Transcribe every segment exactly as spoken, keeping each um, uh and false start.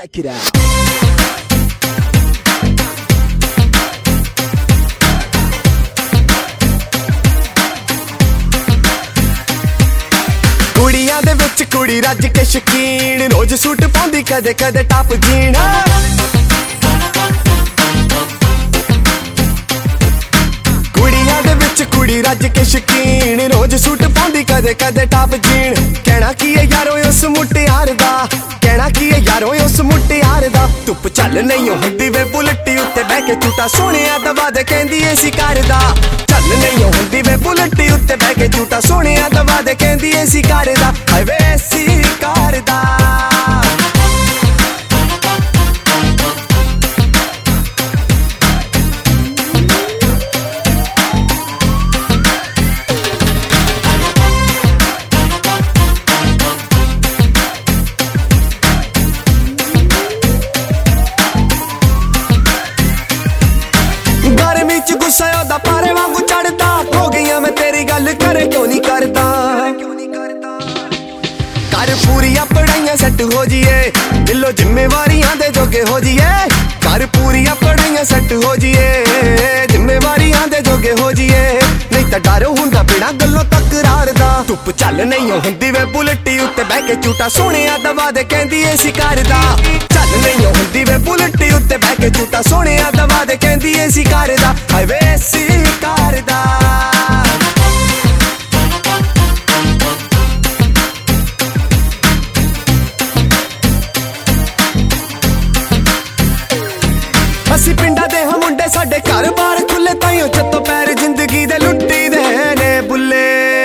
Check it out. ਕੁੜੀਆਂ ਦੇ ਵਿੱਚ ਕੁੜੀ ਰੱਜ ਕੇ ਸ਼ਕੀਨ ਰੋਜ਼ ਸੂਟ ਪਾਉਂਦੀ ਕਦੇ ਕਦੇ ਟਾਪ ਜੀਨ ਕੁੜੀਆਂ ਦੇ ਵਿੱਚ ਕੁੜੀ ਰੱਜ ਕੇ ਸ਼ਕੀਨ ਰੋਜ਼ ਸੂਟ ਪਾਉਂਦੀ ਕਦੇ ਕਦੇ ਟਾਪ ਜੀਨ ਕਹਿਣਾ ਕੀ ਹੈ ਯਾਰੋ ਉਸ ਮੁਟਿਆਰ ਦਾ ਕਹਿਣਾ ਕੀ ਹੈ ਯਾਰੋ ਉਸ ਮੁਟਿਆਰ ਦਾ ਧੁੱਪ ਚੱਲ ਨਹੀਂ ਹੁੰਦੀ ਵੇ ਬੁਲਟੀ ਉੱਤੇ ਬਹਿ ਕੇ ਝੂਟਾ ਸੋਹਣਿਆ ਦਬਾ ਦੇ ਕਹਿੰਦੀ ਏ ਸੀ ਕਰਦਾ ਚੱਲ ਨਹੀਂ ਹੁੰਦੀ ਵੇ ਬੁਲਟੀ ਉੱਤੇ ਬਹਿ ਕੇ ਝੂਟਾ ਸੋਹਣਿਆ ਦਬਾ ਦੇ ਕਹਿੰਦੀ ਏ ਸੀ ਕਰਦਾ ਹਾਏ ਵੇ ਸੀ ਕਰਦਾ ਗੁੱਸਾ ਉਹਦਾ ਪਾਰੇ ਵਾਂਗੂ ਚੜਦਾ ਹੋ ਗਈਆਂ ਮੈਂ ਤੇਰੀ ਗੱਲ ਕਰੇ ਕਿਉਂ ਨਹੀਂ ਕਰਦਾ ਕਰ ਪੂਰੀਆਂ ਪੜਾਈਆਂ ਸੈੱਟ ਹੋ ਜੀਏ ਦਿਲੋਂ ਜ਼ਿੰਮੇਵਾਰੀਆਂ ਦੇ ਜੋਗੇ ਹੋ ਜੀਏ ਕਰ ਪੂਰੀਆਂ ਪੜਾਈਆਂ ਸੈੱਟ ਹੋ ਜੀਏ ਜ਼ਿੰਮੇਵਾਰੀਆਂ ਦੇ ਜੋਗੇ ਹੋ ਜੀਏ ਨਹੀਂ ਤਾਂ ਡਰ ਹੁੰਦਾ ਬਿਨਾਂ ਗੱਲੋਂ ਤਕਰਾਰ ਦਾ ਧੁੱਪ ਚੱਲ ਨਹੀਂ ਹੁੰਦੀ ਵੇ ਬੁਲਟੀ ਉੱਤੇ ਬਹਿ ਕੇ ਝੂਟਾ ਸੋਹਣਿਆ ਦਬਾ ਦੇ ਕਹਿੰਦੀ ਏ ਸੀ ਕਰਦਾ ਚੱਲ ਨਹੀਂ ਹੁੰਦੀ ਵੇ ਬੁਲਟੀ ਉੱਤੇ ਬਹਿ ਕੇ ਝੂਟਾ ਸੋਹਣਿਆ ਦਬਾ ਦੇ ਕਹਿੰਦੀ ਏ ਸੀ ਕਰਦਾ ਹਾਏ ਵੇ ਸੀ ਕਰਦਾ ਅਸੀਂ ਪਿੰਡਾਂ ਦੇ ਹਾਂ ਮੁੰਡੇ ਸਾਡੇ ਘਰ ਬਾਰ ਖੁੱਲੇ ਤਾਈਓ ਚੱਤੋ ਪੈਰ ਜ਼ਿੰਦਗੀ ਦੇ ਲੁੱਟੀ ਦੇ ਨੇ ਬੁੱਲੇ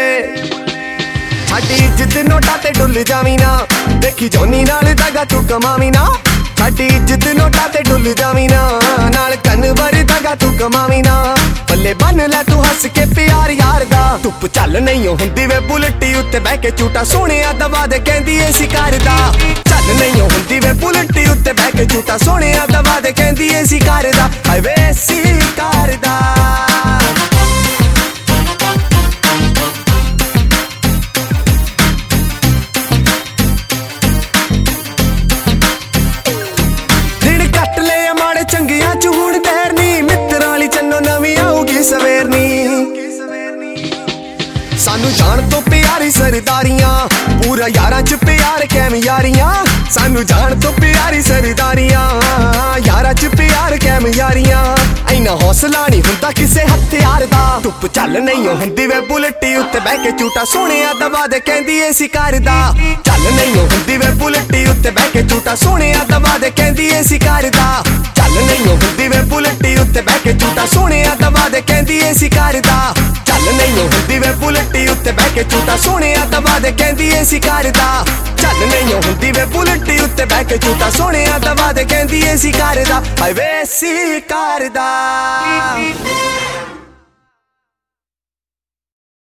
ਸਾਡੀ ਇੱਜ਼ਤ ਨੋਟਾਂ ਤੇ ਡੁੱਲ ਜਾਵੀਂ ਨਾ ਦੇਖੀ ਜੋਨੀ ਨਾਲ ਦਗਾ ਤੂੰ ਕਮਾਵੀਂ ਨਾ ਸਾਡੀ ਇੱਜ਼ਤ ਨੋਟਾਂ ਤੇ ਡੁੱਲ ਜਾਵੀਂ ਨਾ ਨਾਲ ਕੰਨ ਵਰ ਦਗਾ ਤੂੰ ਕਮਾਵੀਂ ਨਾ ਪੱਲੇ ਬੰਨ ਲੈ ਤੂੰ ਹੱਸ ਕੇ ਪਿਆਰ ਯਾਰ ਦਾ ਧੁੱਪ ਚੱਲ ਨਹੀਂ ਹੁੰਦੀ ਵੇ ਬੁਲਟੀ ਉੱਤੇ ਬਹਿ ਕੇ ਝੂਟਾ ਸੋਹਣਿਆ ਦਬਾ ਦੇ ਕਹਿੰਦੀ ਏ ਸੀ ਕਰਦਾ ਚੱਲ ਨਹੀਂ ਹੁੰਦੀ ਵੇ ਬੁਲਟੀ ਉੱਤੇ ਬਹਿ ਕੇ ਝੂਟਾ ਸੋਹਣਿਆ ਦਬਾ ਦੇ ਕਹਿੰਦੀ ਏ ਸੀ ਕਰਦਾ ਹਾਏ ਵੇ ਸੀ ਕਰਦਾ ਚੰਗੀਆਂ ਚ ਹੁਣ ਦੇਰ ਨੀ ਮਿੱਤਰਾਂ ਵਾਲੀ ਚੰਨੋ ਨਵੀਂ ਆਊਗੀ ਸਵੇਰਨੀ ਸਾਨੂੰ ਜਾਣ ਤੋਂ ਪਿਆਰੀ ਸਰਦਾਰੀਆਂ ਪੂਰਾ ਯਾਰਾਂ ਚ ਪਿਆਰ ਕੈਮ ਯਾਰੀਆਂ ਸਾਨੂੰ ਜਾਣ ਤੋਂ ਪਿਆਰੀ ਸਰਦਾਰੀਆਂ ਯਾਰਾਂ ਚ ਪਿਆਰ ਕੈਮ ਯਾਰੀਆਂ ਐਨਾ ਹੌਸਲਾ ਨਹੀਂ ਹੁੰਦਾ ਕਿਸੇ ਹਥਿਆਰ ਦਾ ਧੁੱਪ ਚੱਲ ਨਹੀਂ ਹੁੰਦੀ ਵੇ ਬੁਲਟੀ ਉੱਤੇ ਬਹਿ ਕੇ ਝੂਟਾ ਸੋਹਣਿਆ ਦਬਾ ਦੇ ਕਹਿੰਦੀ ਏ ਸੀ ਕਰਦਾ ਚੱਲ ਨਹੀਂ ਹੁੰਦੀ ਵੇ ਬੁਲਟੀ ਉੱਤੇ ਬਹਿ ਕੇ ਝੂਟਾ ਸੋਹਣਿਆ ਦਬਾ ਦੇ ਕਹਿੰਦੀ ਏ ਸੀ ਕਰਦਾ ਚੱਲ ਨਹੀਂ ਹੁੰਦੀ ਵੇ ਬੁਲਟੀ ਉੱਤੇ ਬਹਿ ਕੇ ਝੂਟਾ ਸੋਹਣਿਆ ਦਬਾ ਦੇ ਕਹਿੰਦੀ ਏ ਸੀ ਕਰਦਾ ਚੱਲ ਨਹੀਂ ਹੁੰਦੀ ਵੇ ਬੁਲਟੀ ਉੱਤੇ ਬਹਿ ਕੇ ਝੂਟਾ ਸੋਹਣਿਆ ਦਬਾ ਦੇ ਕਹਿੰਦੀ ਏ ਸੀ ਕਰਦਾ ਚੱਲ ਨਹੀਂ ਹੁੰਦੀ ਵੇ ਬੁਲਟੀ ਉੱਤੇ ਬਹਿ ਕੇ ਝੂਟਾ ਸੋਹਣਿਆ ਦਬਾ ਦੇ ਕਹਿੰਦੀ ਏ ਸੀ ਕਰਦਾ ਹਾਏ ਵੇ ਸੀ ਕਰਦਾ